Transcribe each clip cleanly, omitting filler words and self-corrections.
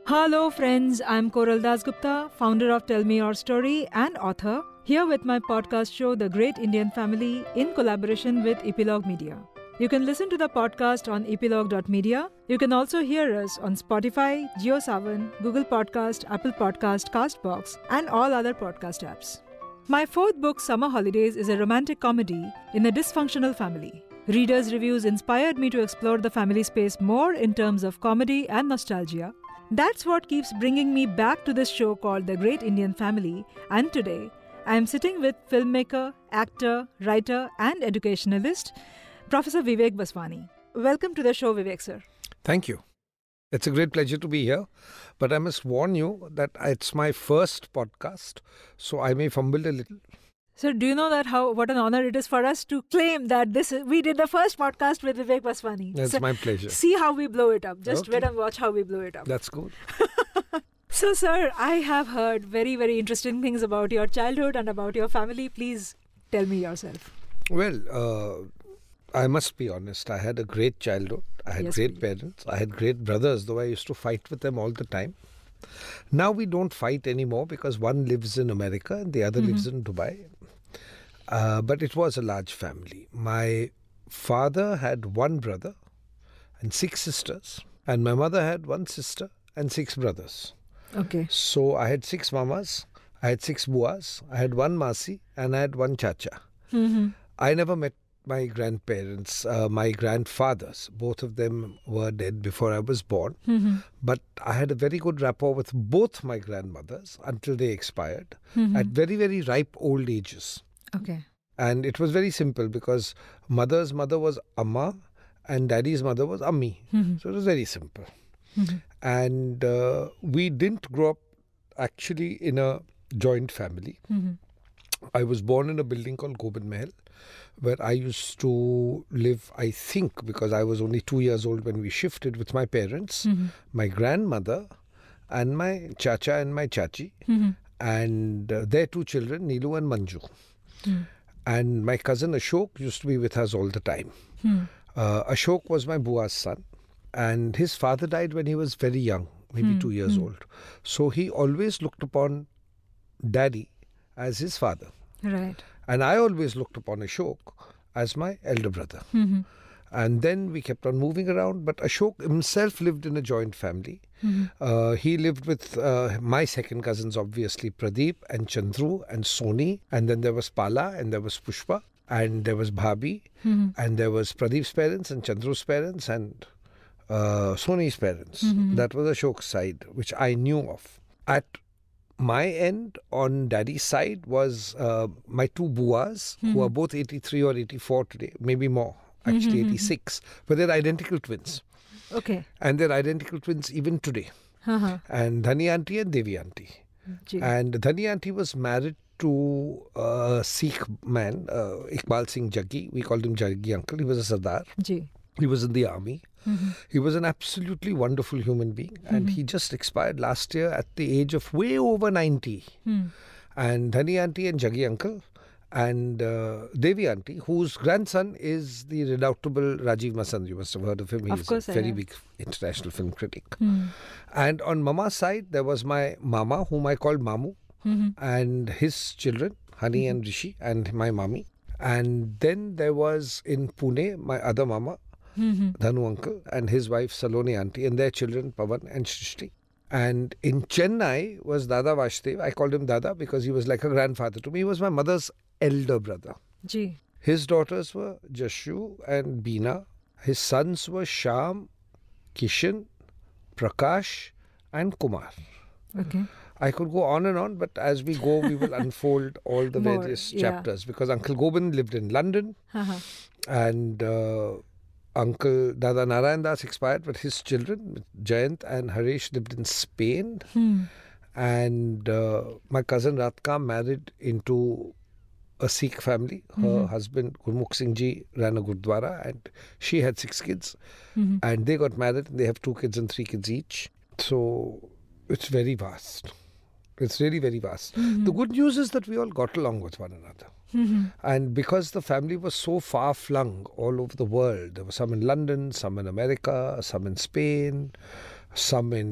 Hello friends, I'm Koral Dasgupta, founder of Tell Me Your Story and author, here with my podcast show The Great Indian Family in collaboration with Epilogue Media. You can listen to the podcast on epilogue.media. You can also hear us on Spotify, JioSaavn, Google Podcast, Apple Podcast, Castbox, and all other podcast apps. My fourth book, Summer Holidays, is a romantic comedy in a dysfunctional family. Readers' reviews inspired me to explore the family space more in terms of comedy and nostalgia. That's what keeps bringing me back to this show called The Great Indian Family, and today I am sitting with filmmaker, actor, writer and educationalist, Professor Vivek Baswani. Welcome to the show, Vivek sir. Thank you. It's a great pleasure to be here, but I must warn you that it's my first podcast, so I may fumble a little. Sir, do you know that what an honor it is for us to claim that we did the first podcast with Vivek Baswani? That's my pleasure. See how we blow it up. Just Okay. wait and watch how we blow it up. That's good. So, sir, I have heard very, very interesting things about your childhood and about your family. Please tell me yourself. Well, I must be honest. I had a great childhood. I had Yes, great please. parents. I had great brothers, though I used to fight with them all the time. Now we don't fight anymore because one lives in America and the other lives in Dubai. But it was a large family. My father had one brother and 6 sisters, and my mother had 1 sister and 6 brothers. Okay. So I had 6 mamas, I had 6 buas, I had 1 masi, and I had 1 chacha. I never met my grandparents, my grandfathers. Both of them were dead before I was born. But I had a very good rapport with both my grandmothers until they expired at very, very ripe old ages. Okay. And it was very simple because mother's mother was Amma and daddy's mother was Ammi. So it was very simple. And we didn't grow up actually in a joint family. I was born in a building called Gobind Mahal, where I used to live, I think, because I was only 2 years old when we shifted with my parents, my grandmother, and my chacha and my chachi, and their 2 children, Neelu and Manju. And my cousin Ashok used to be with us all the time. Ashok was my bua's son, and his father died when he was very young, maybe 2 years old. So he always looked upon daddy as his father. Right. And I always looked upon Ashok as my elder brother. And then we kept on moving around, but Ashok himself lived in a joint family. He lived with my second cousins, obviously, Pradeep and Chandru and Soni. And then there was Pala and there was Pushpa and there was Bhabi. And there was Pradeep's parents and Chandru's parents and Soni's parents. That was Ashok's side, which I knew of. At my end on daddy's side was my 2 buas, who are both 83 or 84 today, maybe more, actually 86, but they're identical twins. Okay. And they're identical twins even today. And Dhani auntie and Devi auntie. Ji. And Dhani auntie was married to a Sikh man, Iqbal Singh Jaggi. We called him Jaggi uncle. He was a Sardar. Ji. He was in the army. He was an absolutely wonderful human being, and he just expired last year at the age of way over 90. And Dhani auntie and Jaggi uncle and Devi auntie, whose grandson is the redoubtable Rajiv Masand. You must have heard of him. He Of is course a I very have. big international film critic. And on Mama's side, there was my Mama, whom I called Mamu, and his children, Hani and Rishi, and my Mami. And then there was in Pune, my other Mama, Dhanu uncle, and his wife Saloni auntie, and their children Pavan and Shrishti. And in Chennai was Dada Vashdev. I called him Dada because he was like a grandfather to me. He was my mother's elder brother. Ji. His daughters were Jashu and Beena. His sons were Sham, Kishan, Prakash, and Kumar. Okay. I could go on and on, but as we go, we will unfold all the More, various yeah. chapters because Uncle Gobind lived in London and Uncle Dada Narayan Das expired, but his children, Jayant and Harish, lived in Spain. And my cousin Ratka married into a Sikh family. Her husband, Gurmukh Singh Ji, ran a Gurdwara and she had 6 kids. And they got married and they have 2 kids and 3 kids each. So it's very vast. It's really very vast. The good news is that we all got along with one another. And because the family was so far flung all over the world, there were some in London, some in America, some in Spain, some in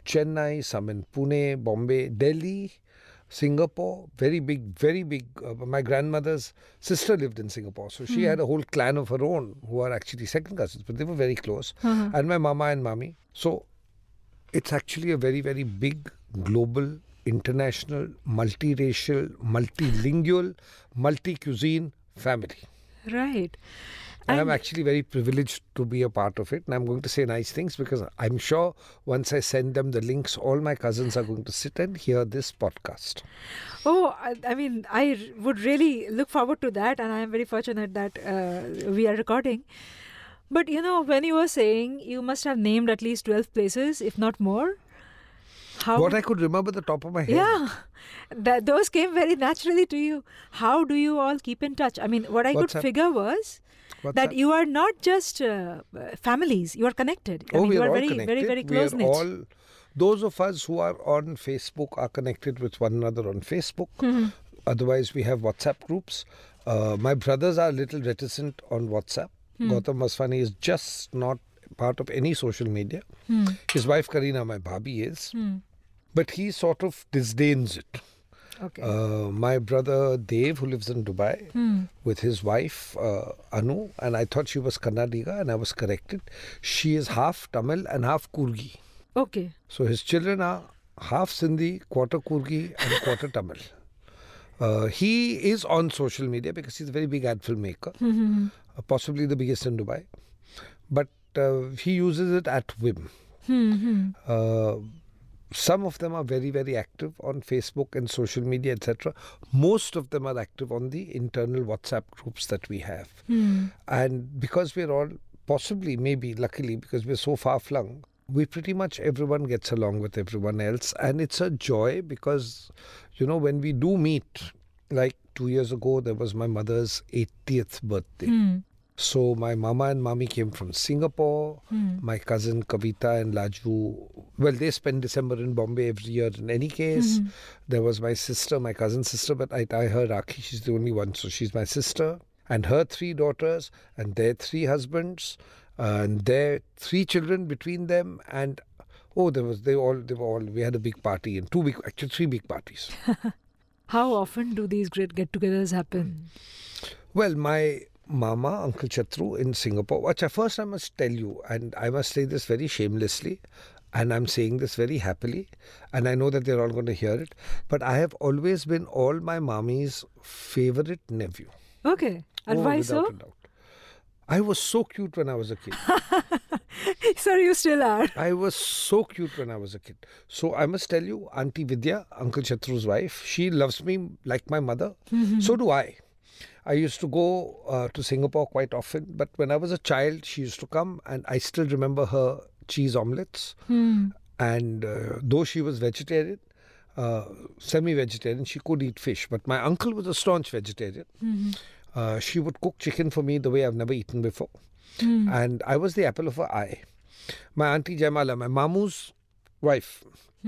Chennai, some in Pune, Bombay, Delhi, Singapore, very big, very big. My grandmother's sister lived in Singapore, so she had a whole clan of her own who are actually second cousins, but they were very close. And my mama and mummy. So it's actually a very, very big, global, international, multiracial, multilingual, multi-cuisine family. Right. And I'm actually very privileged to be a part of it. And I'm going to say nice things because I'm sure once I send them the links, all my cousins are going to sit and hear this podcast. Oh, I mean, I would really look forward to that. And I am very fortunate that we are recording. But, when you were saying you must have named at least 12 places, if not more. What I could remember the top of my head. Yeah, those came very naturally to you. How do you all keep in touch? I mean, what I could figure was that you are not just families, you are connected. I mean, we you are all very, connected. very, very close-knit. Those of us who are on Facebook are connected with one another on Facebook. Otherwise, we have WhatsApp groups. My brothers are a little reticent on WhatsApp. Gautam Vaswani is just not part of any social media. His wife Karina, my bhabhi, is. But he sort of disdains it. Okay. My brother Dev, who lives in Dubai, with his wife Anu, and I thought she was Kannadiga, and I was corrected. She is half Tamil and half Kurgi. Okay. So his children are half Sindhi, quarter Kurgi, and quarter Tamil. He is on social media because he's a very big ad filmmaker, possibly the biggest in Dubai. But he uses it at whim. Some of them are very, very active on Facebook and social media, etc. Most of them are active on the internal WhatsApp groups that we have. And because we're all, possibly, maybe, luckily, because we're so far-flung, we pretty much everyone gets along with everyone else. And it's a joy because, when we do meet, like 2 years ago, there was my mother's 80th birthday. So my mama and mommy came from Singapore. My cousin Kavita and Laju, well, they spend December in Bombay every year in any case. There was my sister, my cousin's sister, but I tie her Rakhi. She's the only one, so she's my sister. And her 3 daughters and their 3 husbands and their 3 children between them. And we had a big party and 3 big parties. How often do these great get-togethers happen? Well, my Mama, Uncle Chatru in Singapore, which first I must tell you, and I must say this very shamelessly, and I'm saying this very happily, and I know that they're all going to hear it, but I have always been all my mommy's favourite nephew. Okay. And why so? Without a doubt. I was so cute when I was a kid. Sir, you still are. I was so cute when I was a kid. So I must tell you, Auntie Vidya, Uncle Chatru's wife, she loves me like my mother. So do I. I used to go to Singapore quite often, but when I was a child, she used to come, and I still remember her cheese omelettes. And though she was vegetarian, semi-vegetarian, she could eat fish. But my uncle was a staunch vegetarian. She would cook chicken for me the way I've never eaten before. And I was the apple of her eye. My auntie Jaimala, my mamu's wife,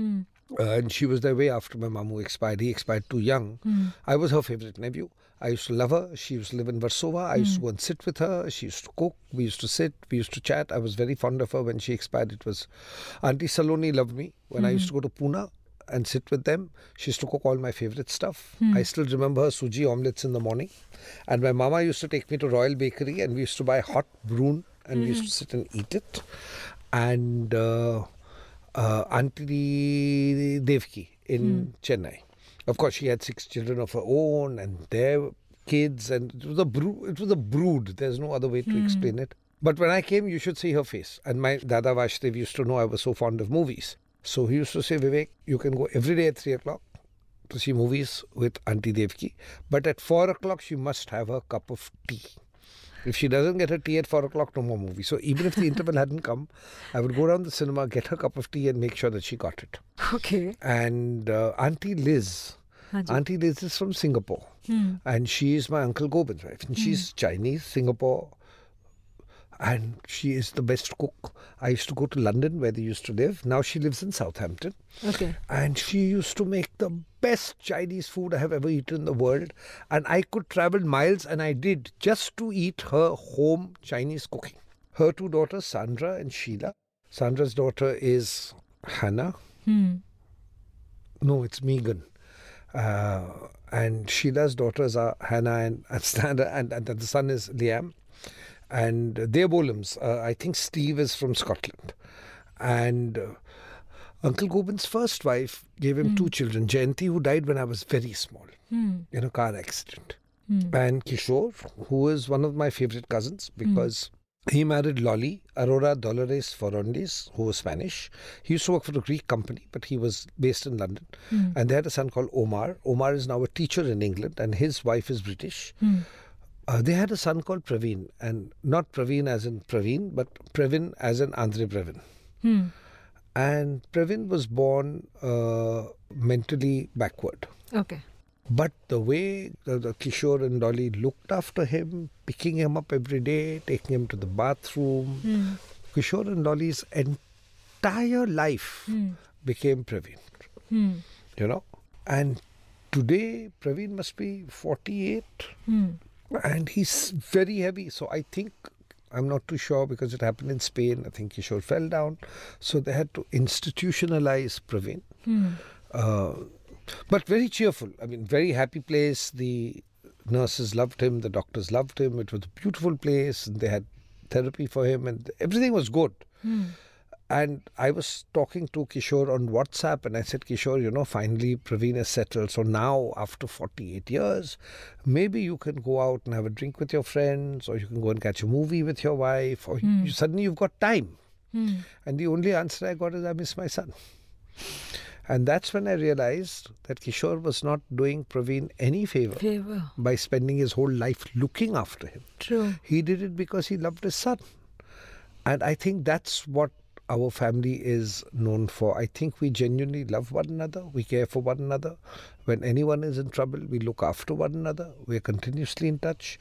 and she was there way after my mamu expired. He expired too young. I was her favourite nephew. I used to love her. She used to live in Warsaw. I used to go and sit with her. She used to cook. We used to sit. We used to chat. I was very fond of her when she expired. It was Auntie Saloni loved me. When I used to go to Pune and sit with them, she used to cook all my favourite stuff. I still remember her suji omelettes in the morning. And my mama used to take me to Royal Bakery, and we used to buy hot broon, and we used to sit and eat it. And Auntie Devki in Chennai. Of course, she had 6 children of her own and their kids, and it was a brood. There's no other way to explain it. But when I came, you should see her face. And my Dada Vashdev used to know I was so fond of movies. So he used to say, Vivek, you can go every day at 3 o'clock to see movies with Auntie Devki. But at 4 o'clock, she must have her cup of tea. If she doesn't get her tea at 4 o'clock, no more movie. So even if the interval hadn't come, I would go down the cinema, get her cup of tea and make sure that she got it. Okay. And Auntie Liz. Auntie Liz is from Singapore. And she is my Uncle Gobind's wife. And she's Chinese, Singapore. And she is the best cook. I used to go to London where they used to live. Now she lives in Southampton. Okay. And she used to make the best Chinese food I have ever eaten in the world. And I could travel miles, and I did, just to eat her home Chinese cooking. Her 2 daughters, Sandra and Sheila. Sandra's daughter is Hannah. Hmm. No, it's Megan. And Sheila's daughters are Hannah and Standa, and the son is Liam. And they're Bolams. I think Steve is from Scotland. And Uncle Gobin's first wife gave him two children. Jayanti, who died when I was very small in a car accident. And Kishore, who is one of my favourite cousins because he married Lolly, Aurora Dolores Forondes, who was Spanish. He used to work for a Greek company, but he was based in London. And they had a son called Omar. Omar is now a teacher in England, and his wife is British. They had a son called Praveen, and not Praveen as in Praveen, but Pravin as in Andre Pravin. And Pravin was born mentally backward. Okay. But the way the Kishore and Dolly looked after him, picking him up every day, taking him to the bathroom, Kishore and Dolly's entire life became Praveen. You know? And today, Praveen must be 48 and he's very heavy. So I think, I'm not too sure because it happened in Spain. I think Kishore fell down. So they had to institutionalize Praveen. But very cheerful. I mean, very happy place. The nurses loved him. The doctors loved him. It was a beautiful place. And they had therapy for him. And everything was good. And I was talking to Kishore on WhatsApp. And I said, Kishore, you know, finally Praveen is settled. So now, after 48 years, maybe you can go out and have a drink with your friends. Or you can go and catch a movie with your wife. Or suddenly you've got time. And the only answer I got is, I miss my son. And that's when I realized that Kishore was not doing Praveen any favor by spending his whole life looking after him. True. He did it because he loved his son. And I think that's what our family is known for. I think we genuinely love one another. We care for one another. When anyone is in trouble, we look after one another. We're continuously in touch.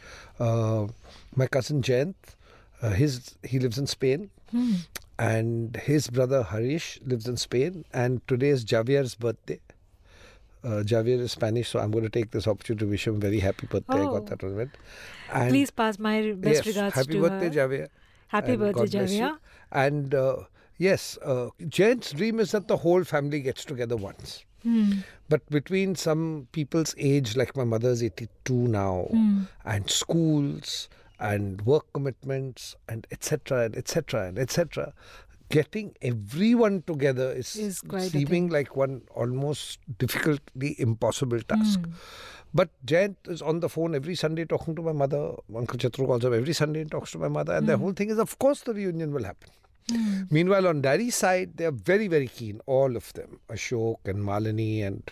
My cousin Jayant, he lives in Spain. And his brother Harish lives in Spain. And today is Javier's birthday. Javier is Spanish, so I'm going to take this opportunity to wish him a very happy birthday. I got that right. And please pass my best regards happy to birthday, her. Javier. Happy And birthday, God bless Javier. you. And yes, Jayant's dream is that the whole family gets together once. But between some people's age, like my mother's 82 now, and schools and work commitments and etc. and etc. and etc., getting everyone together is quite a seeming like one almost difficultly impossible task. But Jayant is on the phone every Sunday talking to my mother. Uncle Chatru calls him every Sunday and talks to my mother. And the whole thing is, of course, the reunion will happen. Meanwhile, on Daddy's side, they are very, very keen, all of them. Ashok and Malini and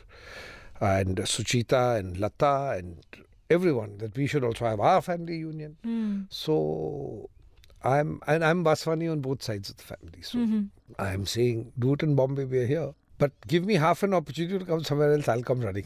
Suchita and Lata and everyone, that we should also have our family union. So I'm Vaswani on both sides of the family. So I'm saying, do it in Bombay, we're here. But give me half an opportunity to come somewhere else, I'll come running.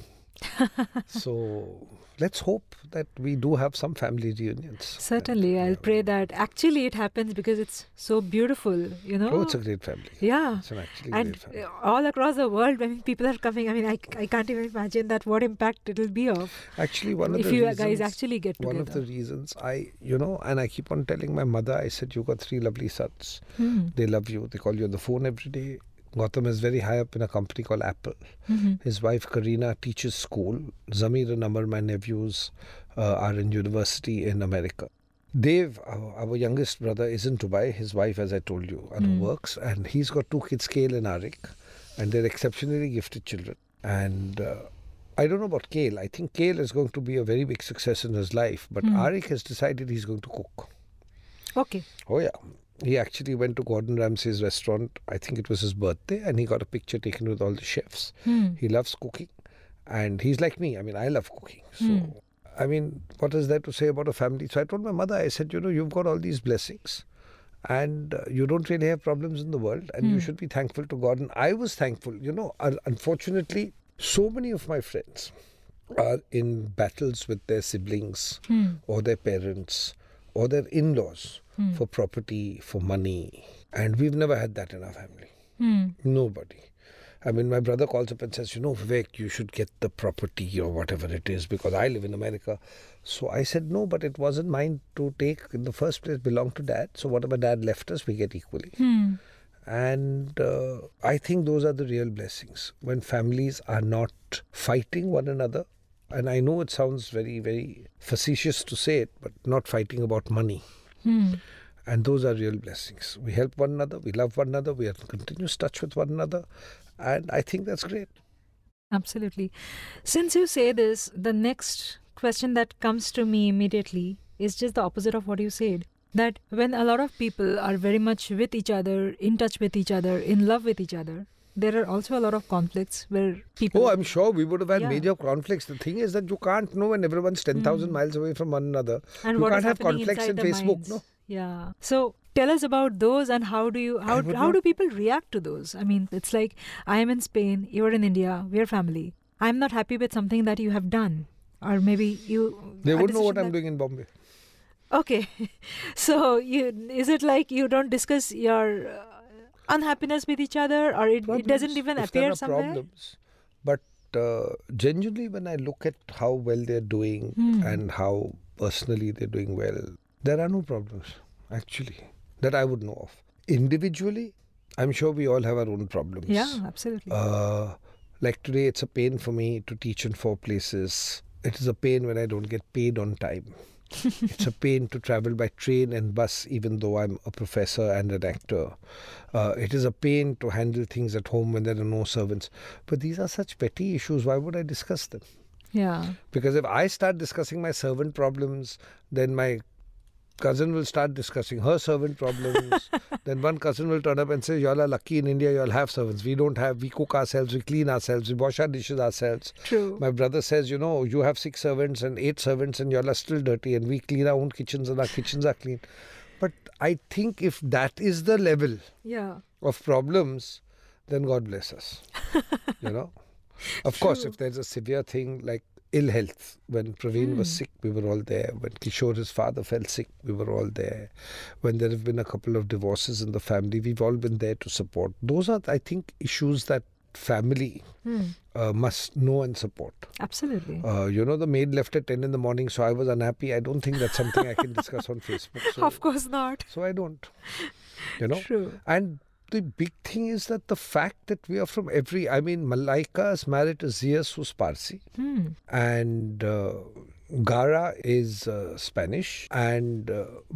So let's hope that we do have some family reunions. Certainly, I'll pray that actually it happens because it's so beautiful, you know. Oh, it's a great family. Yeah. It's an actually And great family. all across the world, when people are coming, I mean, I can't even imagine that what impact it will be of. Actually, one of if the you reasons, guys actually get together. one of the reasons and I keep on telling my mother, I said, you got 3 lovely sons. They love you. They call you on the phone every day. Gautam is very high up in a company called Apple. His wife Karina teaches school. Zamir and Amar, my nephews, are in university in America. Dave, our youngest brother, is in Dubai. His wife, as I told you, works. And he's got 2 kids, Kale and Arik. And they're exceptionally gifted children. And I don't know about Kale. I think Kale is going to be a very big success in his life. But Arik has decided he's going to cook. Okay. Oh, yeah. He actually went to Gordon Ramsay's restaurant. I think it was his birthday, and he got a picture taken with all the chefs. He loves cooking, and he's like me. I mean, I love cooking. So, I mean, what is there to say about a family? So I told my mother, I said, you've got all these blessings, and you don't really have problems in the world, and you should be thankful to God. And I was thankful. Unfortunately, so many of my friends are in battles with their siblings or their parents or their in-laws for property, for money. And we've never had that in our family. Nobody. I mean, my brother calls up and says, Vivek, you should get the property or whatever it is because I live in America. So I said, no, but it wasn't mine to take in the first place, belonged to Dad. So whatever Dad left us, we get equally. And I think those are the real blessings, when families are not fighting one another. And I know it sounds very, very facetious to say it, but not fighting about money. And those are real blessings. We help one another, we love one another, we are in continuous touch with one another. And I think that's great. Absolutely. Since you say this, the next question that comes to me immediately is just the opposite of what you said. That when a lot of people are very much with each other, in touch with each other, in love with each other, there are also a lot of conflicts where people... Oh, I'm sure we would have had Yeah. major conflicts. The thing is that you can't know when everyone's 10,000 miles away from one another. And You what can't is have happening conflicts in inside the Facebook, minds. no? Yeah. So tell us about those, and how do people react to those? I mean, it's like, I am in Spain, you're in India, we're family. I'm not happy with something that you have done. Or maybe They a wouldn't know what decision I'm doing in Bombay. Okay. So is it like you don't discuss your unhappiness with each other, or it doesn't even If there appear are somewhere? problems. But genuinely, when I look at how well they're doing and how personally they're doing well, there are no problems, actually, that I would know of. Individually, I'm sure we all have our own problems. Yeah, absolutely. Like today, it's a pain for me to teach in 4 places. It is a pain when I don't get paid on time. It's a pain to travel by train and bus, even though I'm a professor and an actor. It is a pain to handle things at home when there are no servants. But these are such petty issues. Why would I discuss them? Yeah. Because if I start discussing my servant problems, then my cousin will start discussing her servant problems. Then one cousin will turn up and say, y'all are lucky in India, y'all have servants. We don't have. We cook ourselves, we clean ourselves, we wash our dishes ourselves. True. My brother says, you have 6 servants and 8 servants and y'all are still dirty, and we clean our own kitchens and our kitchens are clean. But I think if that is the level Yeah. of problems, then God bless us. Of course, True. if there's a severe thing like ill health, when Praveen was sick, we were all there. When Kishore, his father, fell sick, we were all there. When there have been a couple of divorces in the family, we've all been there to support. Those are, I think, issues that family must know and support. Absolutely. The maid left at 10 in the morning, so I was unhappy. I don't think that's something I can discuss on Facebook. So, Of course not. so I don't. True. And the big thing is that the fact that we are from Malaika is married to Zias, who's Parsi. And Gara is Spanish. And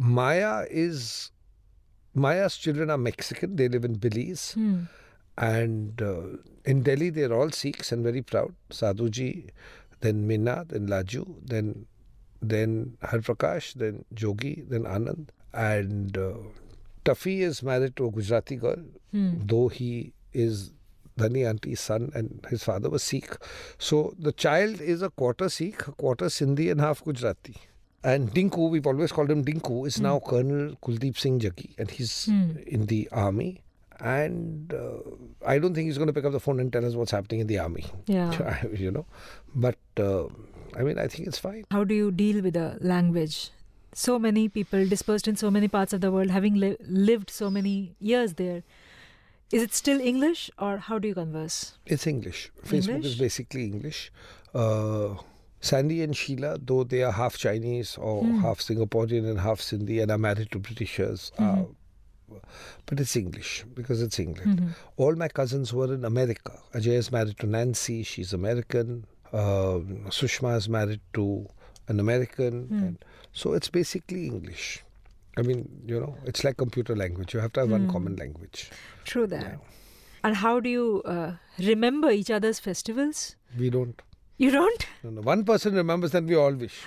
Maya's children are Mexican. They live in Belize. And in Delhi, they're all Sikhs and very proud. Sadhuji, then Minna, then Laju, then Harprakash, then Jogi, then Anand. And Tafi is married to a Gujarati girl, though he is Dhani auntie's son and his father was Sikh. So the child is a quarter Sikh, a quarter Sindhi and half Gujarati. And Dinku, we've always called him Dinku, is now Colonel Kuldeep Singh Jaggi, and he's in the army. And I don't think he's going to pick up the phone and tell us what's happening in the army. Yeah. But I think it's fine. How do you deal with the language? So many people dispersed in so many parts of the world, having lived so many years there. Is it still English, or how do you converse? It's English. Facebook is basically English. Sandy and Sheila, though they are half Chinese or half Singaporean and half Sindhi and are married to Britishers, but it's English because it's England. All my cousins were in America. Ajay is married to Nancy, she's American. Sushma is married to an American. And so it's basically English. It's like computer language. You have to have one common language. True that. Yeah. And how do you remember each other's festivals? We don't. You don't? No. One person remembers that we all wish.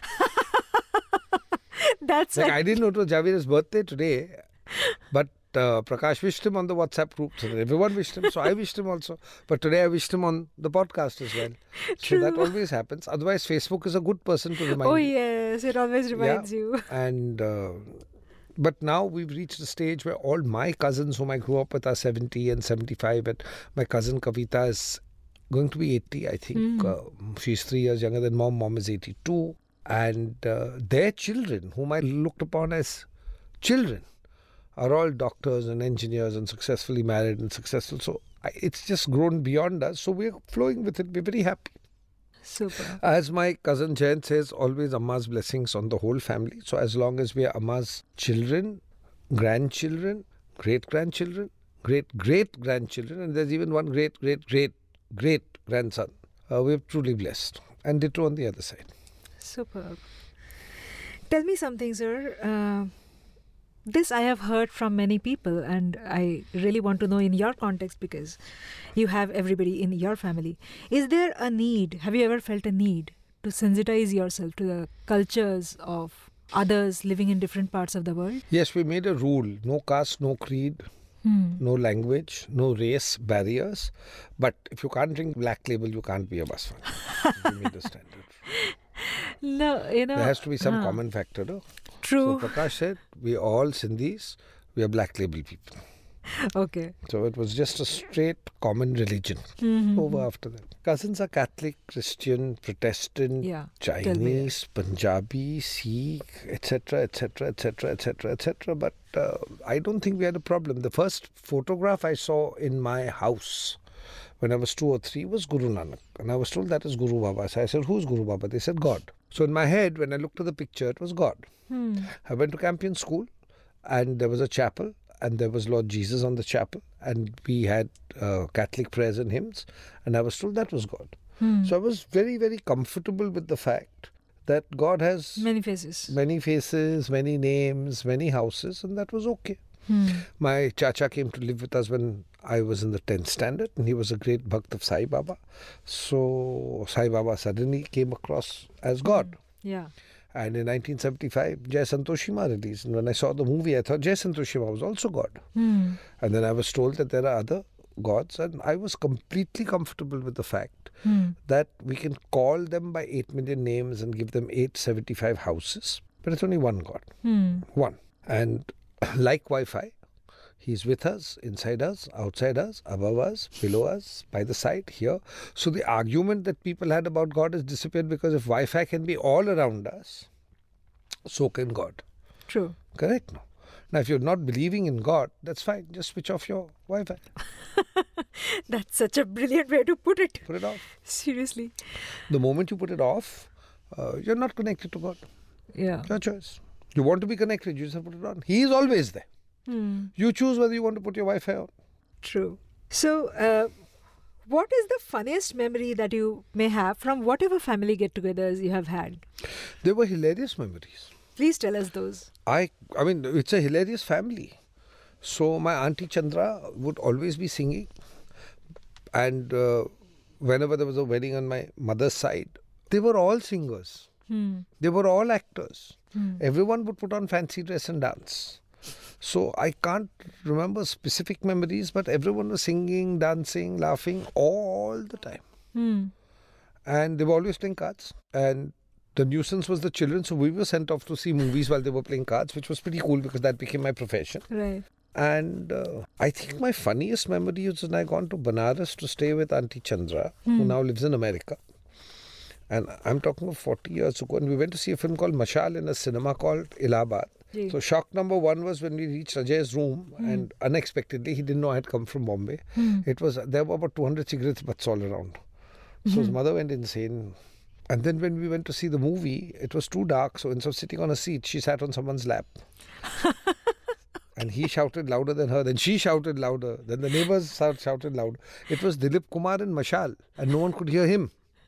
That's Like it. I didn't know it was Javeed's birthday today, but Prakash wished him on the WhatsApp group. So everyone wished him, so I wished him also. But today I wished him on the podcast as well. So that always happens. Otherwise, Facebook is a good person to remind Oh you. yes, it always reminds you. And but now we've reached a stage where all my cousins whom I grew up with are 70 and 75, and my cousin Kavita is going to be 80, I think. She's 3 years younger than mom. Mom is 82. And their children, whom I looked upon as children, are all doctors and engineers and successfully married and successful. So it's just grown beyond us. So we're flowing with it. We're very happy. Super. As my cousin Jayant says, always Amma's blessings on the whole family. So as long as we are Amma's children, grandchildren, great-grandchildren, great-great-grandchildren, and there's even one great-great-great-great-grandson. We're truly blessed. And ditto on the other side. Superb. Tell me something, sir. This I have heard from many people, and I really want to know in your context, because you have everybody in your family. Is there a need, have you ever felt a need to sensitize yourself to the cultures of others living in different parts of the world? Yes, we made a rule. No caste, no creed, no language, no race barriers. But if you can't drink Black Label, you can't be a bus fan. We made a standard. No, There has to be some common factor. No? True. So Prakash said, we all Sindhis, we are Black Label people. Okay. So it was just a straight common religion. Over after that. Cousins are Catholic, Christian, Protestant, Chinese, Punjabi, Sikh, etc., etc., etc., etc., etc. But I don't think we had a problem. The first photograph I saw in my house when I was 2 or 3 was Guru Nanak. And I was told that is Guru Baba. So I said, who's Guru Baba? They said, God. So in my head, when I looked at the picture, it was God. I went to Campion School and there was a chapel and there was Lord Jesus on the chapel and we had Catholic prayers and hymns and I was told that was God. So I was very, very comfortable with the fact that God has many faces, many names, many houses, and that was okay. My chacha came to live with us when I was in the 10th standard and he was a great Bhakt of Sai Baba. So Sai Baba suddenly came across as God. Yeah. And in 1975, Jai Santoshi Ma released. And when I saw the movie, I thought Jai Santoshi Ma was also God. And then I was told that there are other gods. And I was completely comfortable with the fact that we can call them by 8 million names and give them 875 houses. But it's only one God. One. And like Wi-Fi, He's with us, inside us, outside us, above us, below us, by the side, here. So the argument that people had about God has disappeared because if Wi-Fi can be all around us, so can God. True. Correct? No. Now, if you're not believing in God, that's fine. Just switch off your Wi-Fi. That's such a brilliant way to put it. Put it off. Seriously. The moment you put it off, you're not connected to God. Yeah. Your choice. You want to be connected, you just have to put it on. He is always there. You choose whether you want to put your Wi-Fi on. True. So, what is the funniest memory that you may have from whatever family get-togethers you have had? They were hilarious memories. Please tell us those. I mean, it's a hilarious family. So my Auntie Chandra would always be singing. And whenever there was a wedding on my mother's side, they were all singers. They were all actors. Everyone would put on fancy dress and dance. So I can't remember specific memories, but everyone was singing, dancing, laughing all the time. And they were always playing cards. And the nuisance was the children, so we were sent off to see movies while they were playing cards, which was pretty cool because that became my profession. Right. And I think my funniest memory is when I gone to Banaras to stay with Auntie Chandra, who now lives in America. And I'm talking of 40 years ago. And we went to see a film called Mashal in a cinema called Allahabad. So shock number one was when we reached Ajay's room and unexpectedly, he didn't know I had come from Bombay. There were about 200 cigarette butts all around. So his mother went insane. And then when we went to see the movie, it was too dark. So instead of sitting on a seat, she sat on someone's lap. And he shouted louder than her. Then she shouted louder. Then the neighbors shouted louder. It was Dilip Kumar in Mashal. And no one could hear him.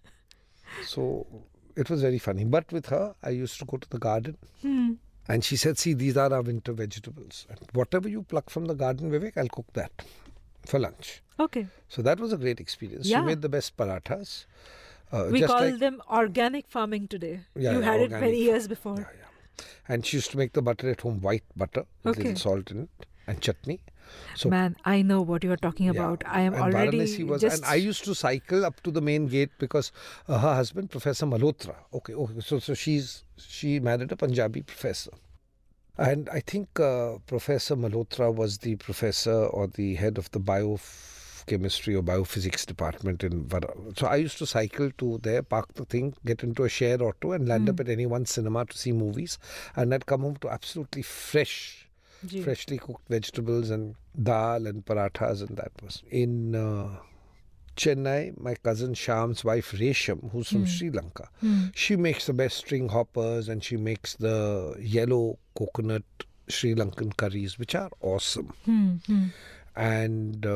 So it was very funny. But with her, I used to go to the garden. And she said, see, these are our winter vegetables. And whatever you pluck from the garden, Vivek, I'll cook that for lunch. Okay. So that was a great experience. Yeah. She made the best parathas. We call them organic farming today. You had it many years before. Yeah. And she used to make the butter at home, white butter, with little salt in it, and chutney. So, man, I know what you are talking about. I am already And I used to cycle up to the main gate because her husband, Professor Malhotra. Okay. So she married a Punjabi professor. And I think Professor Malhotra was the professor or the head of the biochemistry or biophysics department in Vara. So I used to cycle to there, park the thing, get into a shared auto and land up at any one cinema to see movies. And I'd come home to absolutely freshly cooked vegetables and dal and parathas, and that was. In Chennai, my cousin Shyam's wife Resham, who's from Sri Lanka, she makes the best string hoppers and she makes the yellow coconut Sri Lankan curries, which are awesome. And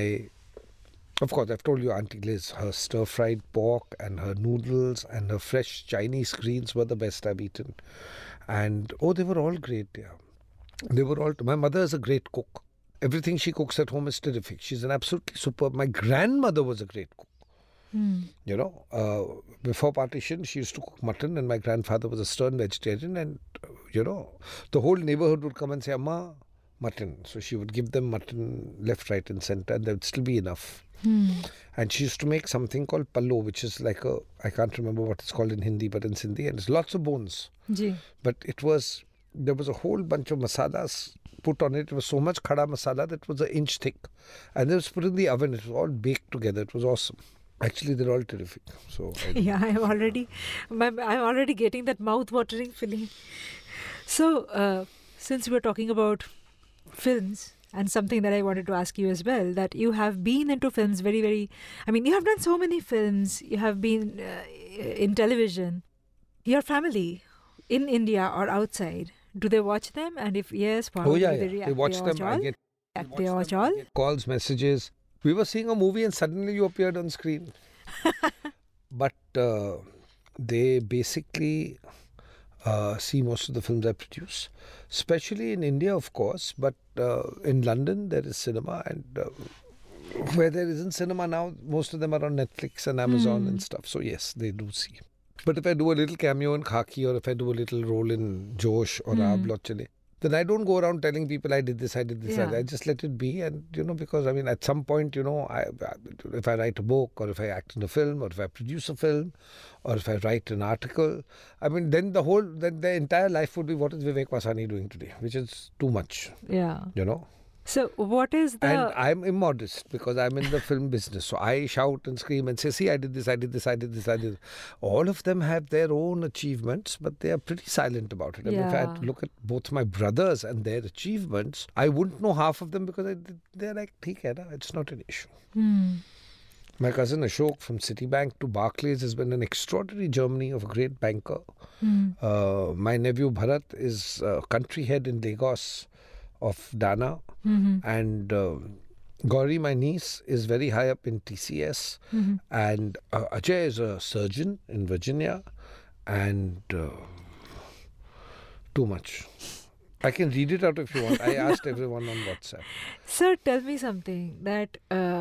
of course, I've told you, Auntie Liz, her stir-fried pork and her noodles and her fresh Chinese greens were the best I've eaten. And, they were all great, yeah. They were all... My mother is a great cook. Everything she cooks at home is terrific. She's an absolutely superb... My grandmother was a great cook. You know, before partition, she used to cook mutton, and my grandfather was a stern vegetarian, and, the whole neighborhood would come and say, Amma, mutton. So she would give them mutton left, right and centre, and there would still be enough. And she used to make something called pallo, which is like I can't remember what it's called in Hindi, but in Sindhi, and it's lots of bones. But there was a whole bunch of masalas put on it. It was so much khada masala that it was an inch thick. And it was put in the oven. It was all baked together. It was awesome. Actually, they're all terrific. So yeah, I'm already getting that mouth-watering feeling. So, since we're talking about films, and something that I wanted to ask you as well, that you have been into films very, very... I mean, you have done so many films. You have been in television. Your family, in India or outside, do they watch them? And if yes, how do they react? They watch them. They watch all? Calls, messages. We were seeing a movie and suddenly you appeared on screen. But they basically see most of the films I produce. Especially in India, of course. But in London, there is cinema. And where there isn't cinema now, most of them are on Netflix and Amazon and stuff. So yes, they do see. But if I do a little cameo in Khaki, or if I do a little role in Josh or Aab Laut Chale, then I don't go around telling people I did this. I just let it be. And, because, I mean, at some point, if I write a book, or if I act in a film, or if I produce a film, or if I write an article, I mean, then the entire life would be, what is Vivek Vaswani doing today? Which is too much. Yeah. So what is the... And I'm immodest because I'm in the film business. So I shout and scream and say, see, I did this, I did this, I did this, I did this. All of them have their own achievements, but they are pretty silent about it. I mean, if I had to look at both my brothers and their achievements, I wouldn't know half of them because they're like, theek hai na, it's not an issue. My cousin Ashok from Citibank to Barclays has been an extraordinary journey of a great banker. My nephew Bharat is a country head in Lagos of Dana. And Gauri, my niece, is very high up in TCS. And Ajay is a surgeon in Virginia. And too much. I can read it out if you want. I asked everyone on WhatsApp. Sir, tell me something that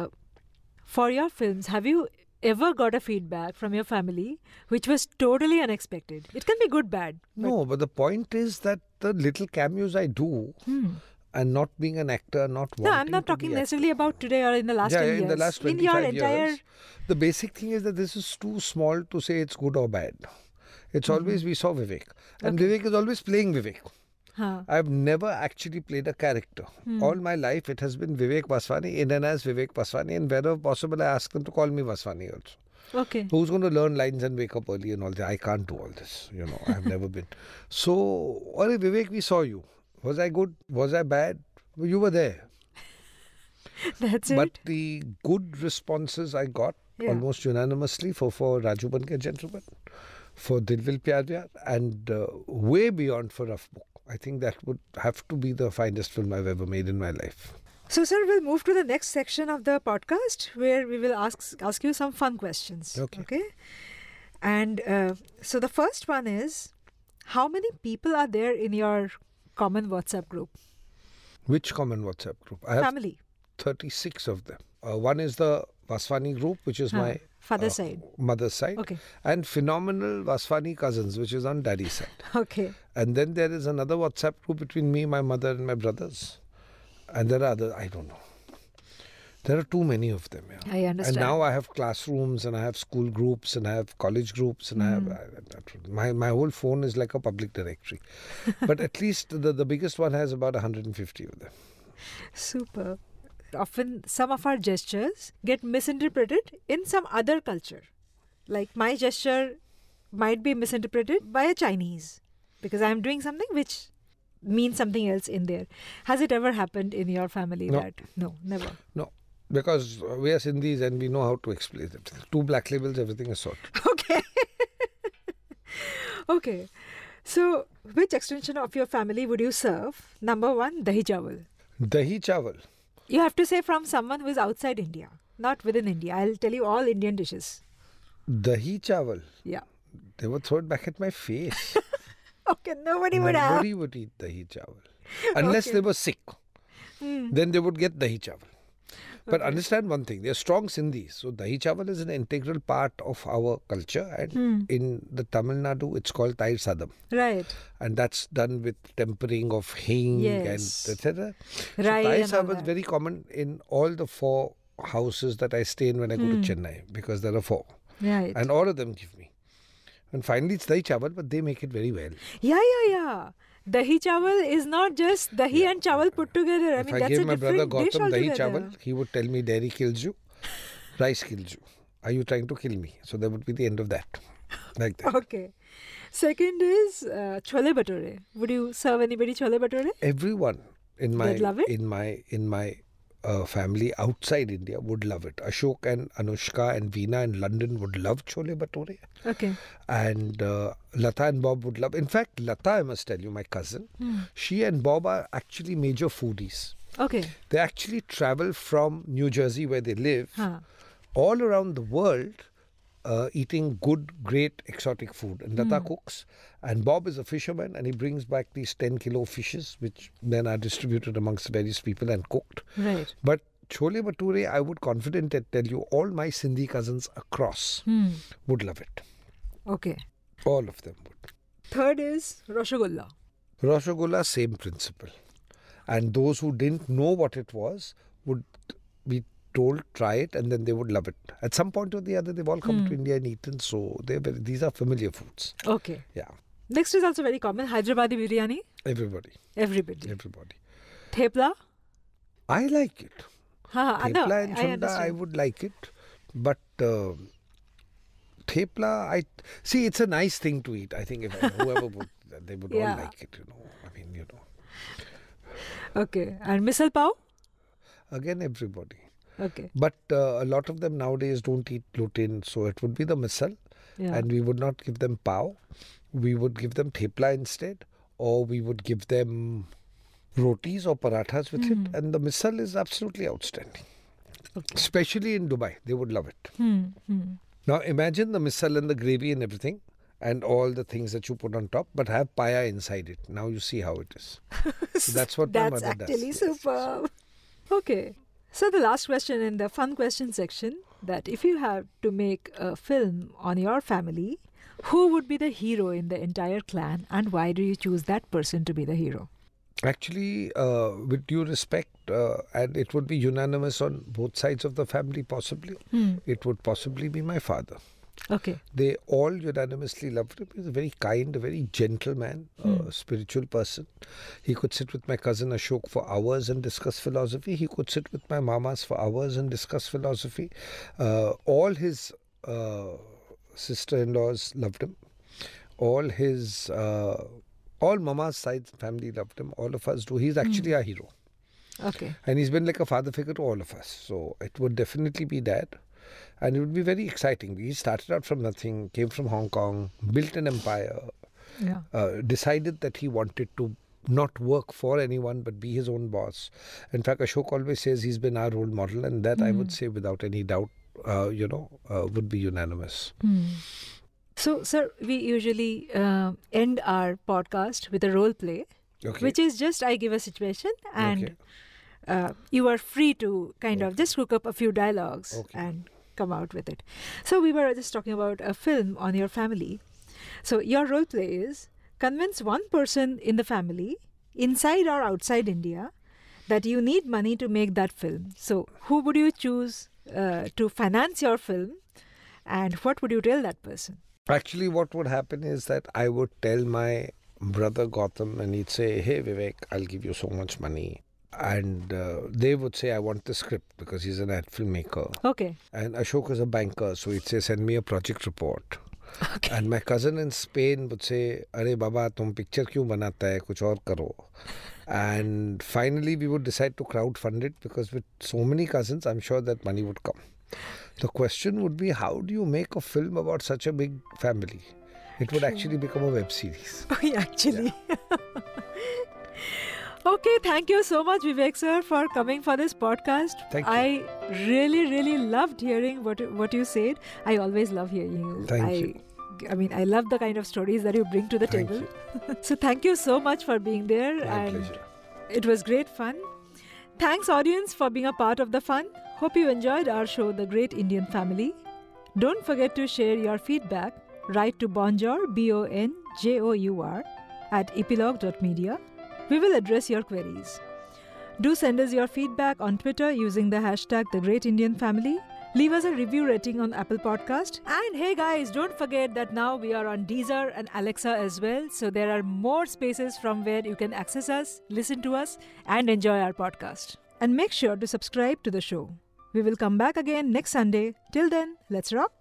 for your films, have you ever got a feedback from your family which was totally unexpected? It can be good, bad. No, but the point is that the little cameos I do, and not being an actor, not wanting to be... No, I'm not talking necessarily about today or in the last 10 years. in the last 25 in your years. The basic thing is that this is too small to say it's good or bad. It's always, we saw Vivek. And Vivek is always playing Vivek. I've never actually played a character. All my life, it has been Vivek Vaswani, in and as Vivek Vaswani. And wherever possible, I ask them to call me Vaswani also. Okay. Who's going to learn lines and wake up early and all that? I can't do all this. I've never been. So, Vivek, we saw you. Was I good? Was I bad? You were there. That's it. But the good responses I got almost unanimously for Raju Ban Ke Gentleman, for Dil Vil Pyar Vyar, and way beyond for Rough Book. I think that would have to be the finest film I've ever made in my life. So, sir, we'll move to the next section of the podcast where we will ask you some fun questions. Okay? And so the first one is, how many people are there in your common WhatsApp group? Which common WhatsApp group? I have Family. 36 of them. One is the Vaswani group, which is my father's side. Mother's side. Okay. And phenomenal Vaswani cousins, which is on daddy's side. Okay. And then there is another WhatsApp group between me, my mother and my brothers. And there are other, I don't know. There are too many of them. Yeah. I understand. And now I have classrooms and I have school groups and I have college groups and I have my whole phone is like a public directory. But at least the biggest one has about 150 of them. Super. Often some of our gestures get misinterpreted in some other culture. Like my gesture might be misinterpreted by a Chinese because I'm doing something which means something else in there. Has it ever happened in your family? No. No, never. No. Because we are Sindhis and we know how to explain it. 2 black labels, everything is sorted. Okay. Okay. So, which extension of your family would you serve? Number 1, dahi chawal. Dahi chawal. You have to say from someone who is outside India, not within India. I'll tell you all Indian dishes. Dahi chawal. Yeah. They would throw it back at my face. Okay, nobody would have. Nobody would eat dahi chawal. Unless they were sick. Then they would get dahi chawal. But understand one thing, they are strong Sindhis. So dahi chawal is an integral part of our culture. And in the Tamil Nadu, it's called Tair Sadam. Right. And that's done with tempering of hing Yes. and etc. So Right. Tair and all Sadam is that. very common in all the 4 houses that I stay in when I go to Chennai. Because there are 4. Right. And all of them give me. And finally, it's dahi chawal, but they make it very well. Yeah. Dahi chawal is not just dahi and chawal put together. I If mean, I that's gave a my brother different dish Gautam dahi altogether. chawal, he would tell me dairy kills you, rice kills you. Are you trying to kill me? So that would be the end of that. Like that. Okay. Second is chole bhature. Would you serve anybody chole bhature? Everyone in my They'd love it? in my family outside India would love it. Ashok and Anushka and Veena in London would love chole bhature. Okay. And Lata and Bob would love. In fact, Lata, I must tell you, my cousin, she and Bob are actually major foodies. Okay. They actually travel from New Jersey, where they live, Huh. all around the world, eating good, great, exotic food. And Lata cooks, and Bob is a fisherman, and he brings back these 10-kilo fishes, which then are distributed amongst various people and cooked. Right. But chole bhature, I would confidently tell you, all my Sindhi cousins across would love it. Okay. All of them would. Third is Rasgulla. Rasgulla, same principle. And those who didn't know what it was would be told, try it, and then they would love it. At some point or the other, they've all come to India and eaten, so these are familiar foods. Okay. Yeah, Next is also very common. Hyderabadi biryani. everybody. Everybody. Thepla. I like it. No, Thepla and I chunda, I understand. would like it. But thepla, see, it's a nice thing to eat. I think if whoever would, they would all Yeah. like it, I mean, Okay. And misal pav? Again, everybody. Okay. But a lot of them nowadays don't eat gluten, so it would be the misal. Yeah. And we would not give them pav. We would give them thepla instead, or we would give them rotis or parathas with it. And the misal is absolutely outstanding. Okay. Especially in Dubai, they would love it. Now imagine the misal and the gravy and everything, and all the things that you put on top, but have paya inside it. Now you see how it is. So that's what my That's mother does. actually Yes, superb. Okay. So the last question in the fun question section, that if you have to make a film on your family, who would be the hero in the entire clan, and why do you choose that person to be the hero? Actually, with due respect, and it would be unanimous on both sides of the family possibly, it would possibly be my father. Okay. They all unanimously loved him. He's a very kind, a very gentle man, a spiritual person. He could sit with my cousin Ashok for hours and discuss philosophy. He could sit with my mamas for hours and discuss philosophy. All his sister-in-laws loved him. All mama's side family loved him. All of us do. He's actually our hero. Okay. And he's been like a father figure to all of us. So it would definitely be Dad. And it would be very exciting. He started out from nothing, came from Hong Kong, built an empire, Yeah. decided that he wanted to not work for anyone but be his own boss. In fact, Ashok always says he's been our role model, and that I would say without any doubt, would be unanimous. So, sir, we usually end our podcast with a role play, Okay. which is just I give a situation and you are free to kind of just cook up a few dialogues and come out with it. So we were just talking about a film on your family. So your role play is convince one person in the family, inside or outside India, that you need money to make that film. So who would you choose to finance your film, and what would you tell that person? Actually, what would happen is that I would tell my brother Gautam, and he'd say, "Hey Vivek, I'll give you so much money." And they would say, "I want the script," because he's an ad filmmaker. Okay. And Ashok is a banker, so he'd say, "Send me a project report." Okay. And my cousin in Spain would say, "Arey Baba, tum picture kyun banata hai? Kuch aur karo." And finally, we would decide to crowdfund it, because with so many cousins, I'm sure that money would come. The question would be, how do you make a film about such a big family? It would actually become a web series. Actually. Okay, thank you so much, Vivek sir, for coming for this podcast. Thank you. I really loved hearing what you said. I always love hearing you. Thank you. I mean, I love the kind of stories that you bring to the Thank table. you. So thank you so much for being there. My pleasure. It was great fun. Thanks, audience, for being a part of the fun. Hope you enjoyed our show, The Great Indian Family. Don't forget to share your feedback. Write to Bonjour, BONJOUR, at epilogue.media. We will address your queries. Do send us your feedback on Twitter using the hashtag The Great Indian Family. Leave us a review rating on Apple Podcast. And hey guys, don't forget that now we are on Deezer and Alexa as well. So there are more spaces from where you can access us, listen to us, and enjoy our podcast. And make sure to subscribe to the show. We will come back again next Sunday. Till then, let's rock.